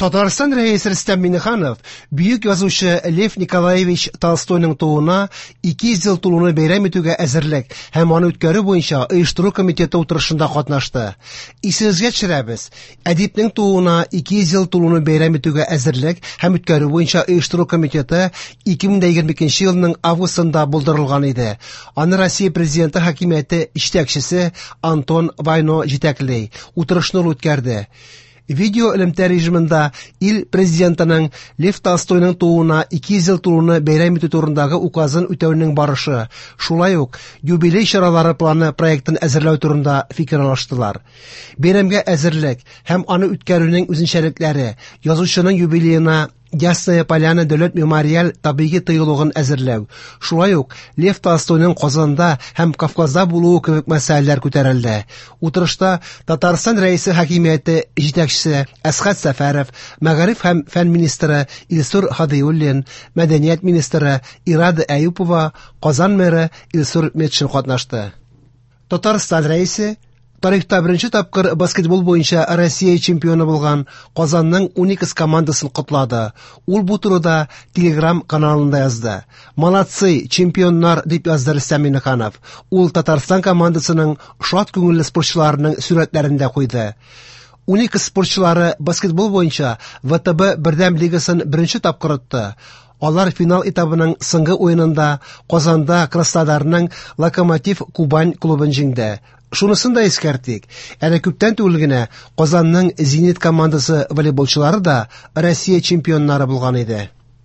Татарстан рәисе Рөстәм Миңнеханов бөек язучы Лев Николаевич Толстойның тууына 200 ел тулуны бәйрәм итүгә әзерлек һәм аны үткәрү буенча оештыру комитеты утырышында катнашты. Исегезгә төшерәбез, әдипнең тууына 200 ел тулуны бәйрәм итүгә әзерлек һәм үткәрү буенча оештыру комитеты 2022 елның августында булдырылган иде. Аны Россия президенты хакимияте җитәкчесе Антон Вайно җитәкли. Утырышны үткәрде. Видео элемтә режимында ил президентының Лев Толстойның тууына 200 ел тулуны бәйрәм итү турындагы указын үтәүнең барышы, шулай ук юбилей чаралары планы проектын әзерләү турында фикер алыштылар. Бәйрәмгә әзерлек һәм аны үткәрүнең үзенчәлекләре, язучының юбилеена Ясная Поляна дәүләт мемориаль табигый тыюлыгын әзерләү, шулай ук Лев Толстойның Казанда һәм Кавказда булуы кебек мәсьәләләр күтәрелде. Утырышта Татарстан рәисе хакимияте җитәкчесе Әсхәт Сәфәров, мәгариф һәм фән министры Илсур Хадыйуллин, мәдәният министры Ирада Әюпова, Казан мэры Илсур Метшин катнашты. Татарстан рәисе тарихта беренче тапкыр баскетбол буенча Россия чемпионы булган Казанның Уникс командасын котлады. Ул бу турыда Telegram каналында язды. Молодцы, чемпионнар, дип язды Рөстәм Миңнеханов. Ул Татарстан командасының шат күңелле спортчыларының сурәтләрен дә куйды. Уникс спортчылары баскетбол буенча ВТБ Бердәм лигасын беренче тапкыр отты. Алар финал этабының соңгы уенында Казанда Краснодарның Локомотив Кубань клубын җиңде. Шунысын да искәртик. Әле күптән түгел генә Казанның Зенит командасы волейболчылары да Россия чемпионнары булган иде.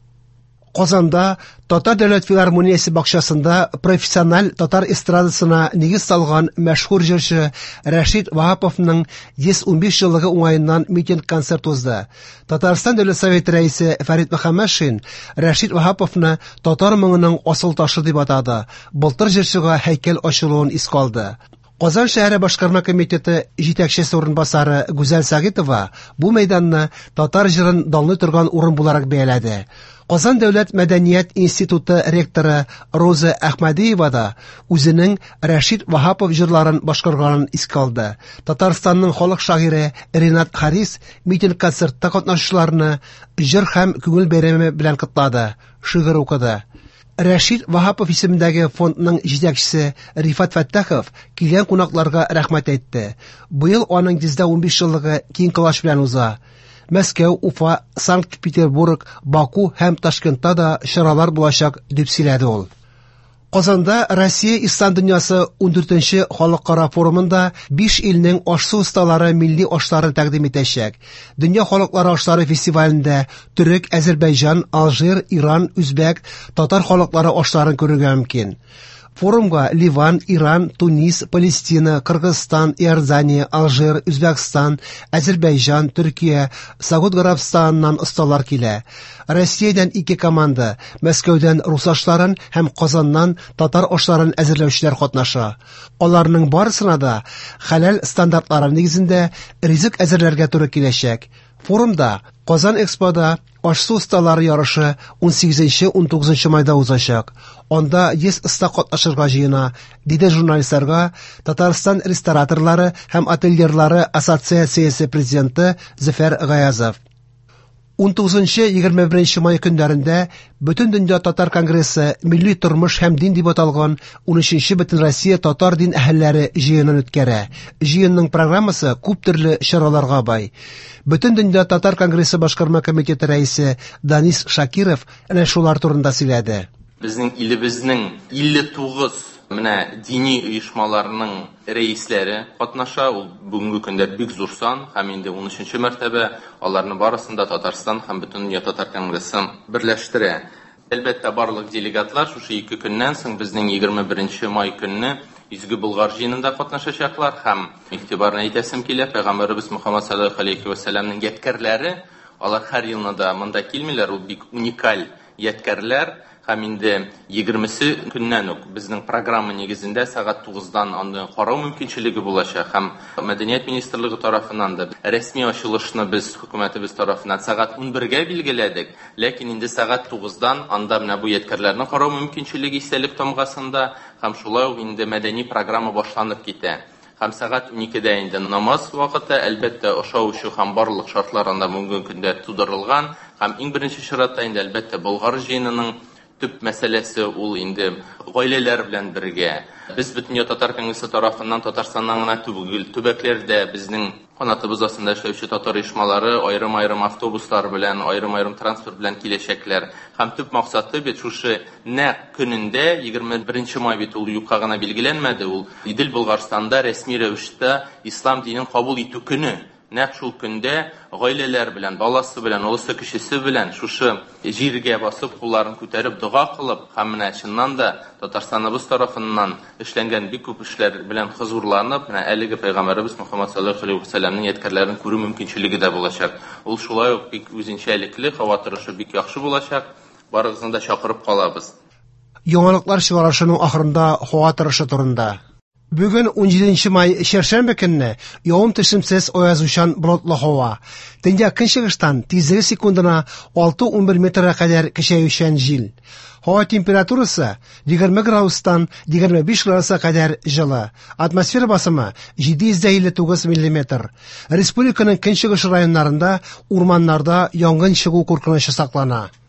Казанда Татар дәүләт филармониясе бакчасында профессиональ татар эстрадасына нигез салган мәшһүр җырчы Рәшит Ваһаповның 115 еллыгы уңаеннан митинг-концерт узды. Татарстан дәүләт советы рәисе Фәрит Мөхәммәтшин Рәшит Ваһаповны татар моңының асыл ташы дип атады. Былтыр җырчыга һәйкәл ачылуын искә алды. Казан шәһәре башкарма комитеты җитәкчесе урынбасары Гүзәл Сагитова бу мәйданны татар җырын данлый торган урын буларак бәяләде. Казан дәүләт мәдәният институты ректоры Роза Әхмәдиева да үзенең Рәшит Ваһапов җырларын башкарганын искә алды. Татарстанның халык шагыйре Ринат Харис митинг-концертта катнашучыларны җыр һәм күңел бәйрәме белән котлады, шигырь укыды. Рәшит Ваһапов исемендәге фондның җитәкчесе Рифат Фәттахов килгән кунакларга рәхмәт әйтте. Быел аның 115 еллыгы киң класс белән уза. Мәскәү, Уфа, Санкт-Петербург, Баку һәм Ташкентта да чаралар булачак дип сөйләде ул. Казанда Россия Ислам дөньясы 14нче халыкара форумында 5 илнең ашсу осталары милли ашларын тәкъдим итәчәк. Дөнья халыклары ашлары фестивалендә Төрек, Азәрбайҗан, Алжир, Иран, Үзбәк, татар халыклары ашларын күрергә мөмкин. Форумга Ливан, Иран, Тунис, Палестина, Кыргызстан, Иордания, Алжир, Үзбәкстан, Азәрбайҗан, Төркия, Сауд Гарәбстаннан осталар килә. Россиядән 2 команда, Мәскәүдән рус ашларын һәм Казаннан татар ашларын әзерләүчеләр катнаша. Аларның барысына да хәләл стандартлары нигезендә ризык әзерләргә туры киләчәк. Форумда Казан Экспода ашсу осталары ярышы 18-19 майда узачак. Анда 100 оста катнашырга җыена, диде журналистларга Татарстан рестораторлары һәм ательерлары ассоциациясе президенты Зөфәр Гаязов. 19-21 май көннәрендә Бөтен дөнья татар конгрессы милли тормыш һәм дин дип аталган 13-нче Бөтен Россия татар дин әһелләре җыенын үткәрә. Җыенның программасы күп төрле чараларга бай. Бөтен дөнья татар конгрессы башкарма комитеты рәисе Данис Шакиров әнә шулар турында сөйләде. Безнең илебезнең 59 менә дини оешмаларның рәисләре катнаша. Ул бүгенге көндә бик зур сан һәм инде 13нче мәртәбә аларның барысында Татарстан һәм Бөтен дөнья татар конгрессын берләштерә. Әлбәттә барлык делегатлар шушы 2 көннән соң безнең 21 май көнне Изге Болгар җыенында катнашачаклар һәм игътибарны әйтәсем килә, Пәйгамбәрбез Мөхәммәд саллаллаһу алейхи ва сәлламның ядкәрләре, алар һәр елны да монда килмиләр, ул бик уникаль ядкәрләр. Һәм инде 20 көннән үк безнең программа нигезендә сәгать 9-дан аны карау мөмкинчелеге булачак. Һәм Мәдәният министрлыгы тарафыннан да рәсми ачылышны без хөкүмәтебез тарафыннан сәгать 11-гә билгеләдек. Ләкин инде сәгать 9-дан анда менә бу ядкәрләрне карау мөмкинчелеге истәлек тамгасында һәм шулай ук инде мәдәни программа башланып китә. һәм сәгать 12-дә инде намаз вакыты, әлбәттә ашау-эчү һәм барлык шартлар анда бүгенге көндә тудырылган, һәм иң беренче чиратта инде әлбәттә Болгар җыенының төп мәсьәләсе ул инде гаиләләр белән бергә. Без бөтен татар конгрессы тарафыннан Татарстаннан гына түгел, төбәкләрдә безнең канатыбыз астында эшләүче татар оешмалары аерым-аерым автобуслар белән, аерым-аерым транспорт белән киләчәкләр. Һәм төп максаты бит шушы нәкъ көнендә 21 май бит ул юкка гына билгеләнмәде, ул Идел Болгарстанда рәсми рәвештә ислам динен кабул итү көне. Нәкъ шул көндә гаиләләр белән, баласы белән, олысы кешесе белән шушы җиргә басып, кулларын күтәреп, дуга кылып, һәм менә чыннан да Татарстаныбыз тарафыннан эшләнгән бик күп эшләр белән хозурланып, менә әлеге пәйгамбәрбез Мөхәммәд саллаллаһу алейхи ва сәлламның әйткәннәрен күрү мөмкинчелеге дә булачак. Ул шулай ук бик үзенчәлекле, һава торышы бик яхшы булачак. Барыгызны да чакырып калабыз. Яңалыклар чыгарышының ахырында һава торышы турында. Бүген 17 май чәршәмбе көнне явым-төшемсез аязучан болытлы һава. Төньяк көнчыгыштан тизлеге секундына 6-11 метрга кадәр көчәючән җил. Һава температурасы 20 градустан 25 градуска кадәр җылы. Атмосфера басымы 759 мм. Республиканың көнчыгыш районнарында, урманнарда янгын чыгу куркынычы саклана.